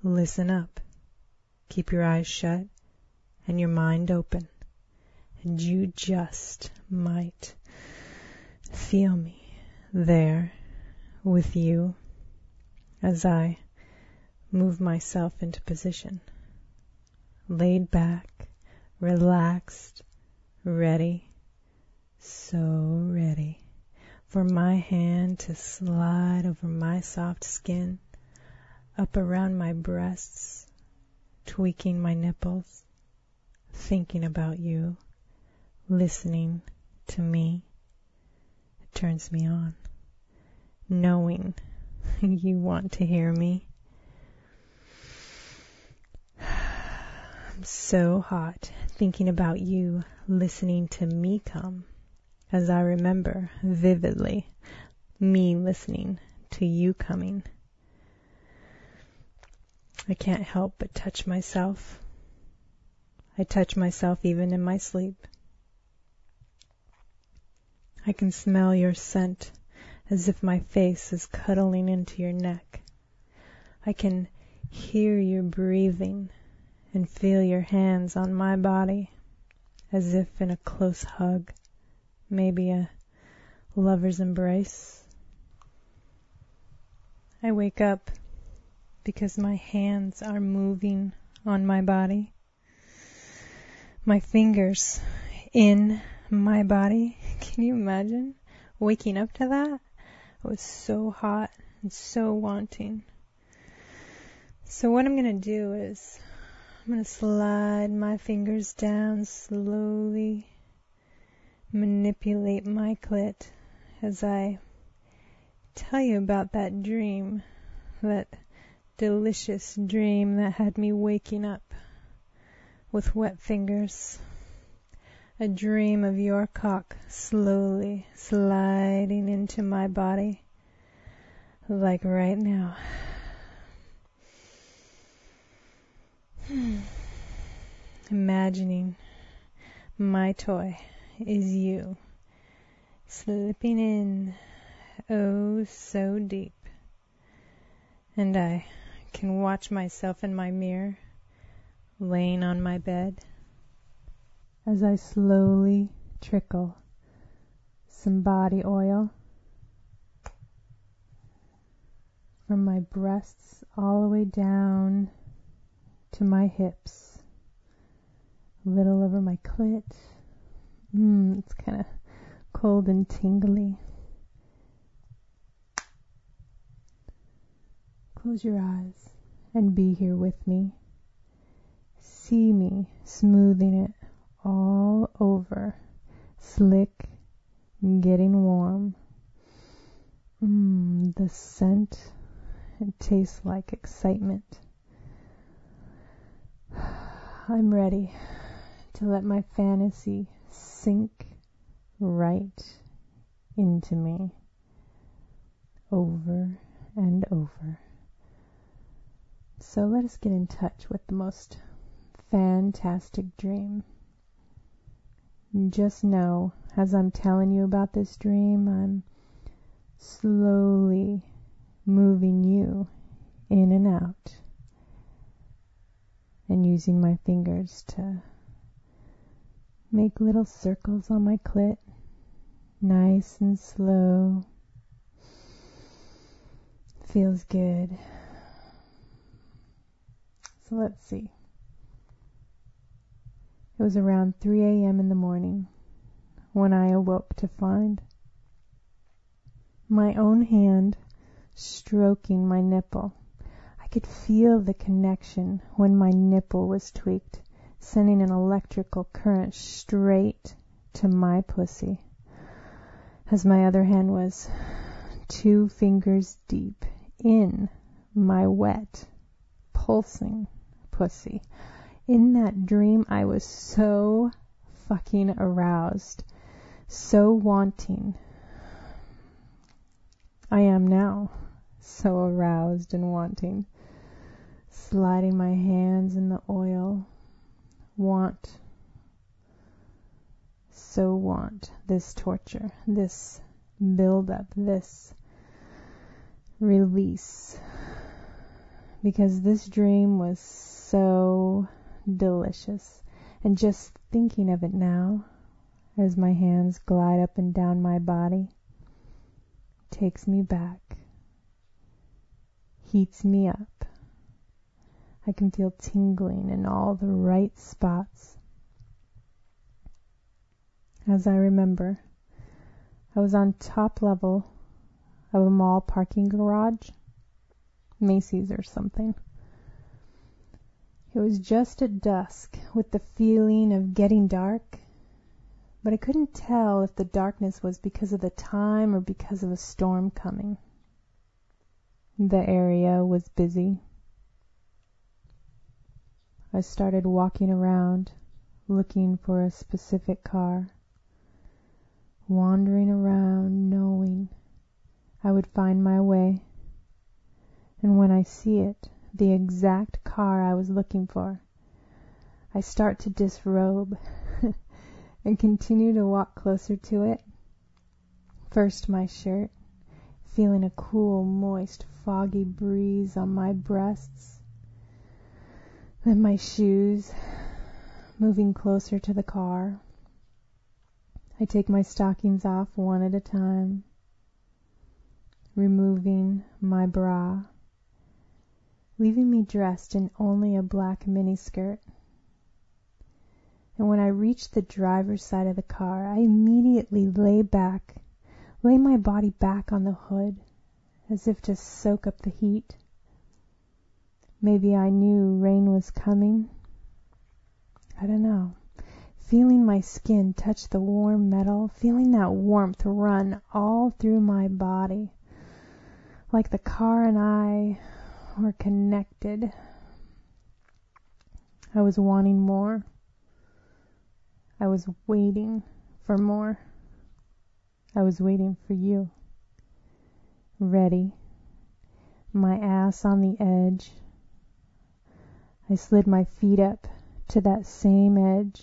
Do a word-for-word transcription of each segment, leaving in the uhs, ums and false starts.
listen up. Keep your eyes shut and your mind open, and you just might feel me there with you as I move myself into position, laid back, relaxed, ready, so ready for my hand to slide over my soft skin, up around my breasts, tweaking my nipples, thinking about you, listening to me. It turns me on, knowing you want to hear me. I'm so hot thinking about you, listening to me come, as I remember vividly me listening to you coming. I can't help but touch myself. I touch myself even in my sleep. I can smell your scent as if my face is cuddling into your neck. I can hear your breathing and feel your hands on my body as if in a close hug, maybe a lover's embrace. I wake up because my hands are moving on my body. My fingers in my body. Can you imagine waking up to that? I was so hot and so wanting. So what I'm going to do is I'm going to slide my fingers down slowly, manipulate my clit as I tell you about that dream, that delicious dream that had me waking up with wet fingers. A dream of your cock slowly sliding into my body, like right now. Imagining my toy is you, slipping in oh so deep, and I can watch myself in my mirror, laying on my bed, as I slowly trickle some body oil from my breasts all the way down to my hips, a little over my clit. Mmm, it's kind of cold and tingly. Close your eyes and be here with me. See me smoothing it all over, slick, getting warm. Mmm, the scent, it tastes like excitement. I'm ready to let my fantasy sink right into me, over and over. So let us get in touch with the most fantastic dream. Just know, as I'm telling you about this dream, I'm slowly moving you in and out, and using my fingers to make little circles on my clit, nice and slow. Feels good. So let's see. It was around three a.m. in the morning when I awoke to find my own hand stroking my nipple. I could feel the connection when my nipple was tweaked, sending an electrical current straight to my pussy, as my other hand was two fingers deep in my wet, pulsing pussy. In that dream, I was so fucking aroused, so wanting. I am now so aroused and wanting, sliding my hands in the oil. Want, so want this torture, this build-up, this release, because this dream was so delicious. And just thinking of it now, as my hands glide up and down my body, takes me back, heats me up. I can feel tingling in all the right spots. As I remember, I was on top level of a mall parking garage, Macy's or something. It was just at dusk, with the feeling of getting dark, but I couldn't tell if the darkness was because of the time or because of a storm coming. The area was busy. I started walking around, looking for a specific car, wandering around knowing I would find my way. And when I see it, the exact car I was looking for, I start to disrobe and continue to walk closer to it. First my shirt, feeling a cool, moist, foggy breeze on my breasts. Then my shoes, moving closer to the car. I take my stockings off one at a time, removing my bra, leaving me dressed in only a black miniskirt. And when I reach the driver's side of the car, I immediately lay back, lay my body back on the hood, as if to soak up the heat. Maybe I knew rain was coming. I don't know. Feeling my skin touch the warm metal, feeling that warmth run all through my body, like the car and I were connected. I was wanting more. I was waiting for more. I was waiting for you. Ready, my ass on the edge. I slid my feet up to that same edge.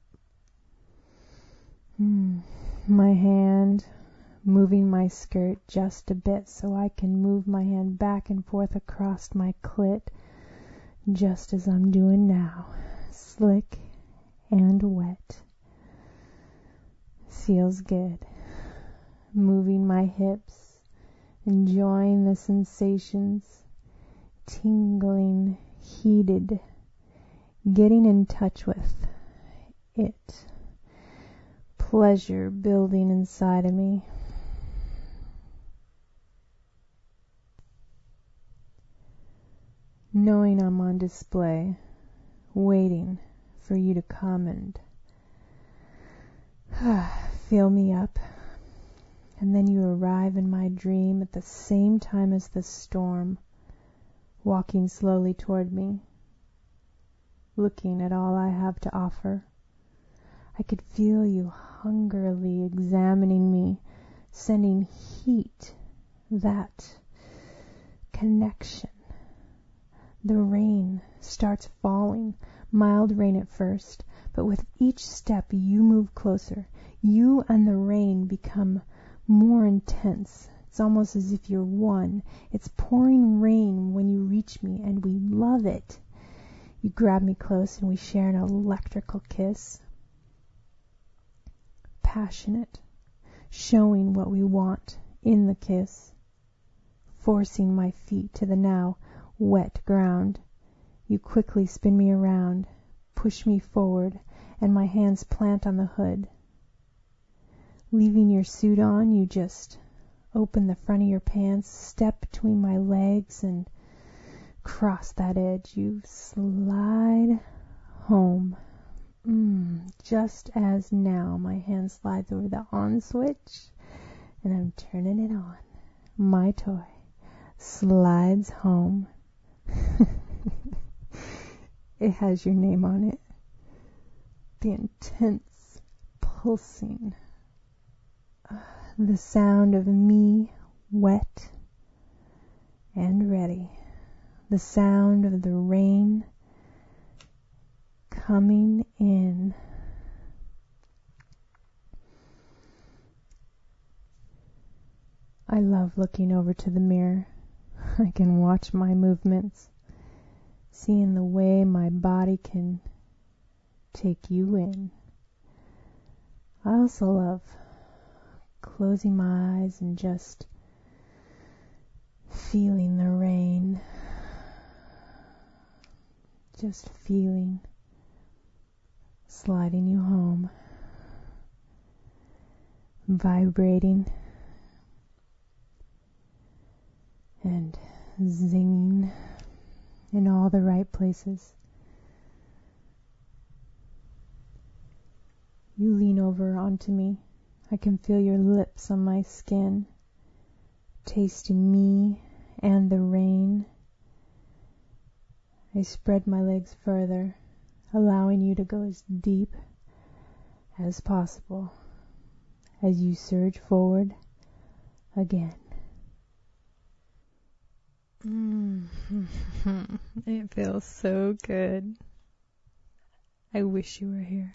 Hmm. My hand moving my skirt just a bit so I can move my hand back and forth across my clit, just as I'm doing now, slick and wet. Feels good. Moving my hips, enjoying the sensations, tingling, heated, getting in touch with it. Pleasure building inside of me. Knowing I'm on display, waiting for you to come and fill me up. And then you arrive in my dream at the same time as the storm, walking slowly toward me, looking at all I have to offer. I could feel you hungrily examining me, sending heat, that connection. The rain starts falling, mild rain at first, but with each step you move closer. You and the rain become more intense. It's almost as if you're one. It's pouring rain when you reach me, and we love it. You grab me close and we share an electrical kiss. Passionate, showing what we want in the kiss, forcing my feet to the now wet ground. You quickly spin me around, push me forward, and my hands plant on the hood. Leaving your suit on, you just open the front of your pants, step between my legs, and cross that edge. You slide home. Mm, just as now my hand slides over the on switch, and I'm turning it on. My toy slides home. It has your name on it. The intense pulsing. Uh, the sound of me wet and ready. The sound of the rain coming in. I love looking over to the mirror. I can watch my movements, seeing the way my body can take you in. I also love closing my eyes and just feeling the rain, just feeling, sliding you home, vibrating and zinging in all the right places. You lean over onto me. I can feel your lips on my skin, tasting me and the rain. I spread my legs further, allowing you to go as deep as possible as you surge forward again. Mm. It feels so good. I wish you were here.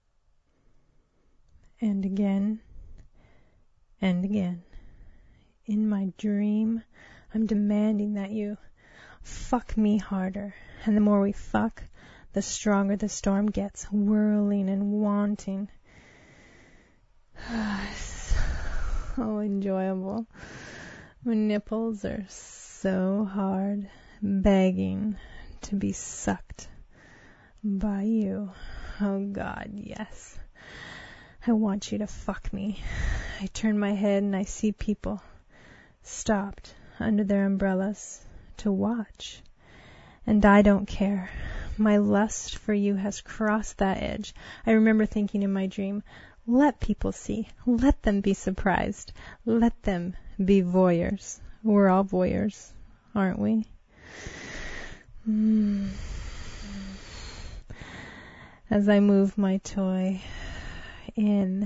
And again, and again. In my dream, I'm demanding that you fuck me harder. And the more we fuck, the stronger the storm gets, whirling and wanting. So enjoyable. My nipples are so hard, begging to be sucked by you. Oh God, yes. I want you to fuck me. I turn my head and I see people stopped under their umbrellas to watch. And I don't care. My lust for you has crossed that edge. I remember thinking in my dream, let people see. Let them be surprised. Let them be voyeurs. We're all voyeurs, aren't we? Mm. As I move my toy in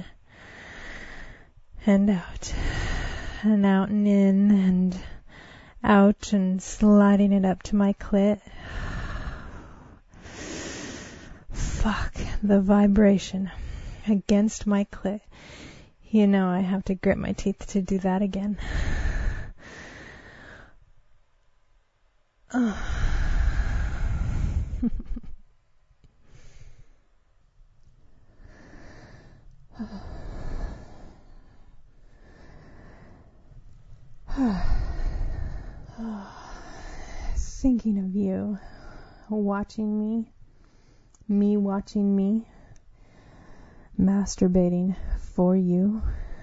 and out and out and in and out and sliding it up to my clit. Fuck the vibration against my clit. You know I have to grit my teeth to do that again. Oh. Thinking of you, watching me, me watching me, masturbating for you.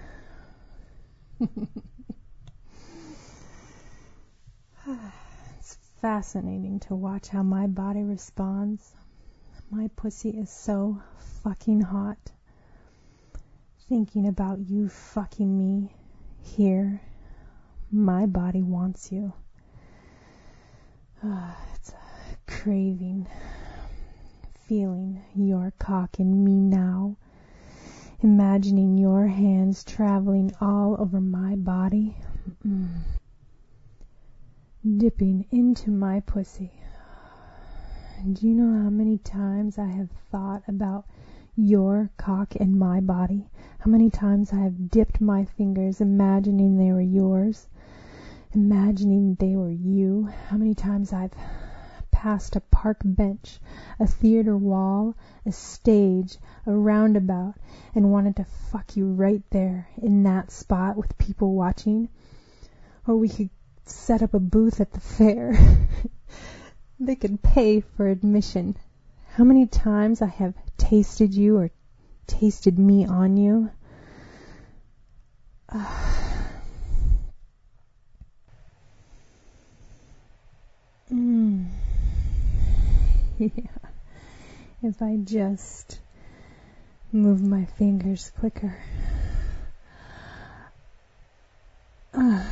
It's fascinating to watch how my body responds. My pussy is so fucking hot. Thinking about you fucking me here, my body wants you. Uh, it's a craving, feeling your cock in me now, imagining your hands traveling all over my body, mm. dipping into my pussy. Do you know how many times I have thought about your cock in my body? How many times I have dipped my fingers, imagining they were yours, imagining they were you. How many times I've passed a park bench, a theater wall, a stage, a roundabout, and wanted to fuck you right there in that spot with people watching. Or we could set up a booth at the fair. They could pay for admission. How many times I have tasted you or tasted me on you. Uh, mm. Yeah. If I just move my fingers quicker. Uh.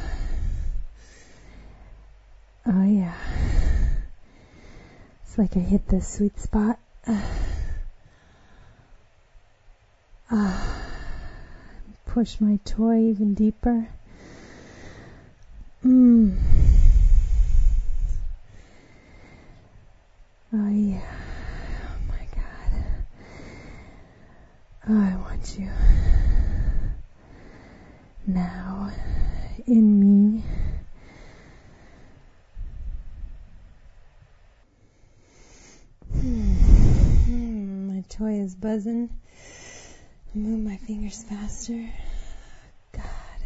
Oh yeah. It's like I hit the sweet spot. Uh. Uh. Push my toy even deeper. Mm. Oh yeah. Oh my God. Oh, I want you. Now, in me. toy is buzzing. Move my fingers faster. God.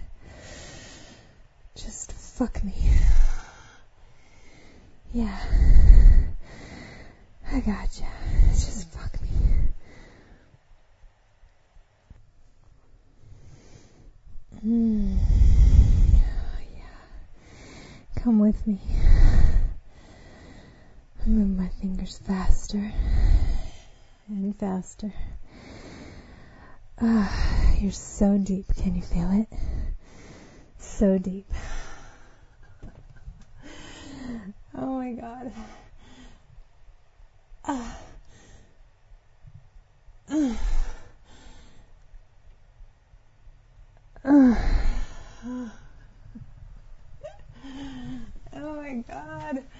Just fuck me. Yeah. I gotcha. Just fuck me. Mm. Oh, yeah. Come with me. Move my fingers faster and faster. Ah, you're so deep. Can you feel it? So deep. Oh my God. Ah. Ah. Ah. Oh my God.